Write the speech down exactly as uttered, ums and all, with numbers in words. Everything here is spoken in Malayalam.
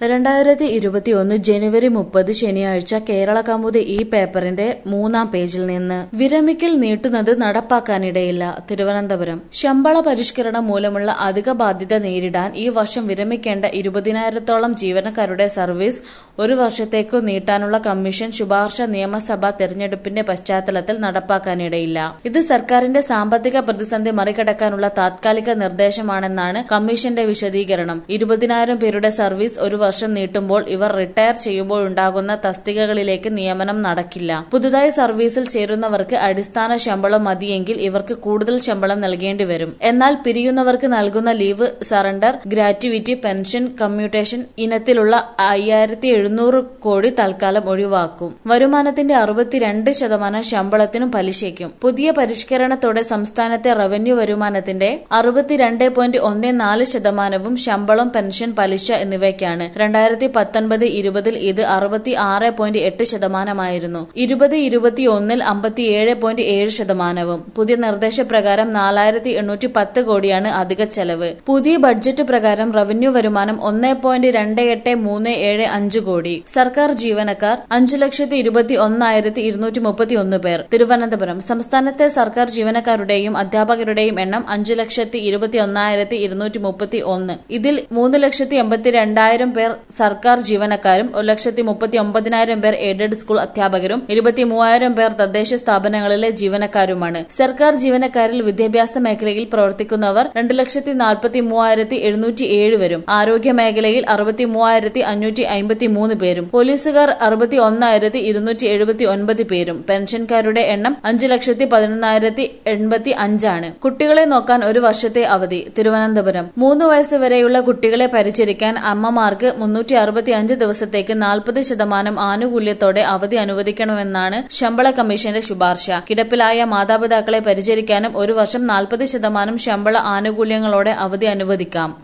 രണ്ടായിരത്തി ഇരുപത്തിയൊന്ന് ജനുവരി മുപ്പത് ശനിയാഴ്ച കേരള കൗമുദി ഈ പേപ്പറിന്റെ മൂന്നാം പേജിൽ നിന്ന് വിരമിക്കൽ നീട്ടുന്നത് നടപ്പാക്കാനിടയില്ല. തിരുവനന്തപുരം ശമ്പള പരിഷ്കരണം മൂലമുള്ള അധിക ബാധ്യത നേരിടാൻ ഈ വർഷം വിരമിക്കേണ്ട ഇരുപതിനായിരത്തോളം ജീവനക്കാരുടെ സർവീസ് ഒരു വർഷത്തേക്കു നീട്ടാനുള്ള കമ്മീഷൻ ശുപാർശ നിയമസഭാ തെരഞ്ഞെടുപ്പിന്റെ പശ്ചാത്തലത്തിൽ നടപ്പാക്കാനിടയില്ല. ഇത് സർക്കാരിന്റെ സാമ്പത്തിക പ്രതിസന്ധി മറികടക്കാനുള്ള താത്കാലിക നിർദ്ദേശമാണെന്നാണ് കമ്മീഷന്റെ വിശദീകരണം. ഇരുപതിനായിരം പേരുടെ സർവീസ് ഒരു വർഷം നീട്ടുമ്പോൾ ഇവർ റിട്ടയർ ചെയ്യുമ്പോഴുണ്ടാകുന്ന തസ്തികകളിലേക്ക് നിയമനം നടക്കില്ല. പുതുതായി സർവീസിൽ ചേരുന്നവർക്ക് അടിസ്ഥാന ശമ്പളം മതിയെങ്കിൽ ഇവർക്ക് കൂടുതൽ ശമ്പളം നൽകേണ്ടി വരും. എന്നാൽ പിരിയുന്നവർക്ക് നൽകുന്ന leave surrender, gratuity, pension, commutation ഇനത്തിലുള്ള അയ്യായിരത്തി എഴുന്നൂറ് കോടി തൽക്കാലം ഒഴിവാക്കും. വരുമാനത്തിന്റെ അറുപത്തിരണ്ട് ശതമാനം ശമ്പളത്തിനും പലിശയ്ക്കും. പുതിയ പരിഷ്കരണത്തോടെ സംസ്ഥാനത്തെ റവന്യൂ വരുമാനത്തിന്റെ അറുപത്തിരണ്ട് പോയിന്റ് ഒന്ന് നാല് ശതമാനവും ശമ്പളം, പെൻഷൻ, പലിശ എന്നിവയ്ക്കാണ്. രണ്ടായിരത്തി പത്തൊൻപത് ഇരുപതിൽ ഇത് അറുപത്തി ആറ് പോയിന്റ് എട്ട് ശതമാനമായിരുന്നു. ഇരുപത് ഇരുപത്തിയൊന്നിൽ അമ്പത്തിയേഴ് പോയിന്റ് ഏഴ് ശതമാനവും. പുതിയ നിർദ്ദേശപ്രകാരം നാലായിരത്തി എണ്ണൂറ്റി പത്ത് കോടിയാണ് അധിക ചെലവ്. പുതിയ ബഡ്ജറ്റ് പ്രകാരം റവന്യൂ വരുമാനം ഒന്ന് പോയിന്റ് രണ്ട് എട്ട് മൂന്ന് ഏഴ് അഞ്ച് കോടി. സർക്കാർ ജീവനക്കാർ അഞ്ചു ലക്ഷത്തി ഇരുപത്തി ഒന്നായിരത്തി ഇരുന്നൂറ്റി മുപ്പത്തി ഒന്ന് പേർ. തിരുവനന്തപുരം സംസ്ഥാനത്തെ സർക്കാർ ജീവനക്കാരുടെയും അധ്യാപകരുടെയും എണ്ണം അഞ്ചു ലക്ഷത്തി ഇരുപത്തി ഒന്നായിരത്തി ഇരുന്നൂറ്റി മുപ്പത്തി ഒന്ന്. ഇതിൽ മൂന്ന് ലക്ഷത്തി എൺപത്തി രണ്ടായിരം പേർ സർക്കാർ ജീവനക്കാരും ഒരു ലക്ഷത്തി മുപ്പത്തി ഒമ്പതിനായിരം പേർ എയ്ഡഡ് സ്കൂൾ അധ്യാപകരും ഇരുപത്തി മൂവായിരം പേർ തദ്ദേശ സ്ഥാപനങ്ങളിലെ ജീവനക്കാരുമാണ്. സർക്കാർ ജീവനക്കാരിൽ വിദ്യാഭ്യാസ മേഖലയിൽ പ്രവർത്തിക്കുന്നവർ രണ്ട് ലക്ഷത്തി നാൽപ്പത്തി മൂവായിരത്തി എഴുന്നൂറ്റി ഏഴ് വരും. ആരോഗ്യ മേഖലയിൽ അറുപത്തി മൂവായിരത്തി അഞ്ഞൂറ്റി അമ്പത്തി മൂന്ന് പേരും. പോലീസുകാർ അറുപത്തി ഒന്നായിരത്തി ഇരുന്നൂറ്റി എഴുപത്തി ഒൻപത് പേരും. പെൻഷൻകാരുടെ എണ്ണം അഞ്ചു ലക്ഷത്തി പതിനൊന്നായിരത്തി എൺപത്തി അഞ്ചാണ്. കുട്ടികളെ നോക്കാൻ ഒരു വർഷത്തെ അവധി. തിരുവനന്തപുരം മൂന്ന് വയസ്സ് വരെയുള്ള കുട്ടികളെ പരിചരിക്കാൻ അമ്മമാർക്ക് മുന്നൂറ്റി അറുപത്തി അഞ്ച് ദിവസത്തേക്ക് നാൽപ്പത് ശതമാനം ആനുകൂല്യത്തോടെ അവധി അനുവദിക്കണമെന്നാണ് ശമ്പള കമ്മീഷന്റെ ശുപാർശ. കിടപ്പിലായ മാതാപിതാക്കളെ പരിചരിക്കാനും ഒരു വർഷം നാൽപ്പത് ശതമാനം ശമ്പള ആനുകൂല്യങ്ങളോടെ അവധി അനുവദിക്കാം.